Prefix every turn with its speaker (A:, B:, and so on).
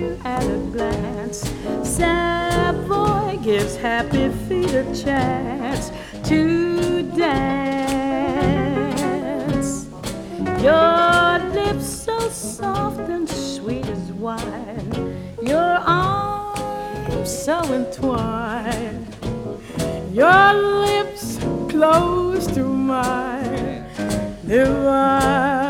A: you at a glance. Savoy gives happy feet a chance to dance. Your lips so soft and sweet as wine, your arms so entwined, your lips close to mine, divine.